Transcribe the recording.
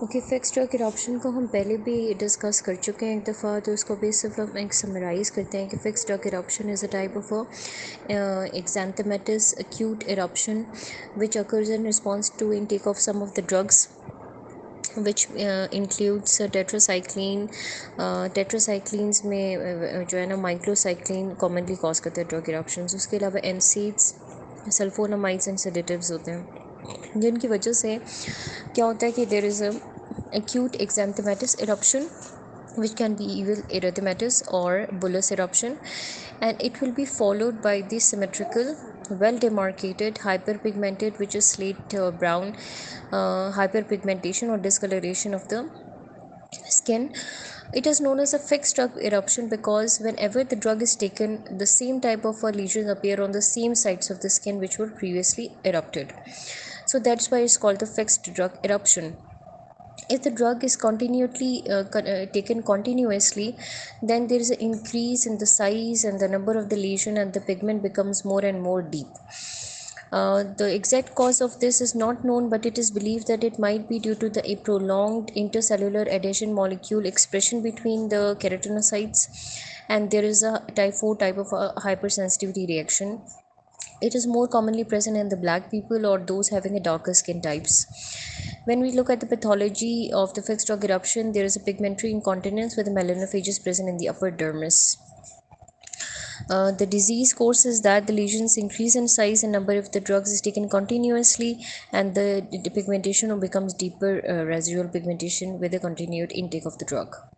Okay, fix drug eruption को हम पहले भी डिस्कस कर चुके हैं एक दफ़ा, तो उसको भी सिर्फ हम एक समराइज़ करते हैं कि fixed drug eruption is a type of exanthematous acute eruption which occurs in response to intake of some of the drugs which includes tetracycline. Tetracyclines में जो है ना माइक्रोसाइक्लिन कॉमनली कॉज करते हैं ड्रग इरप्शंस। उसके अलावा एनसीड्स, सल्फोनामाइड्स एंड सेडेटिव्स होते हैं, जिनकी वजह से क्या होता है कि there is a acute exanthematous eruption which can be either erythematous or bullous eruption, and it will be followed by the symmetrical, well demarcated hyperpigmented, which is slate brown hyperpigmentation or discoloration of the skin. It is known as a fixed drug eruption because whenever the drug is taken, the same type of lesions appear on the same sides of the skin which were previously erupted. So that's why it's called the fixed drug eruption. If the drug is continually taken continuously, then there is an increase in the size and the number of the lesion, and the pigment becomes more and more deep. The exact cause of this is not known, but it is believed that it might be due to a prolonged intercellular adhesion molecule expression between the keratinocytes, and there is a type 4 type of hypersensitivity reaction. It is more commonly present in the black people or those having a darker skin types. When we look at the pathology of the fixed drug eruption, there is a pigmentary incontinence with the melanophages present in the upper dermis. The disease course is that the lesions increase in size and number if the drugs is taken continuously, and the pigmentation becomes deeper residual pigmentation with the continued intake of the drug.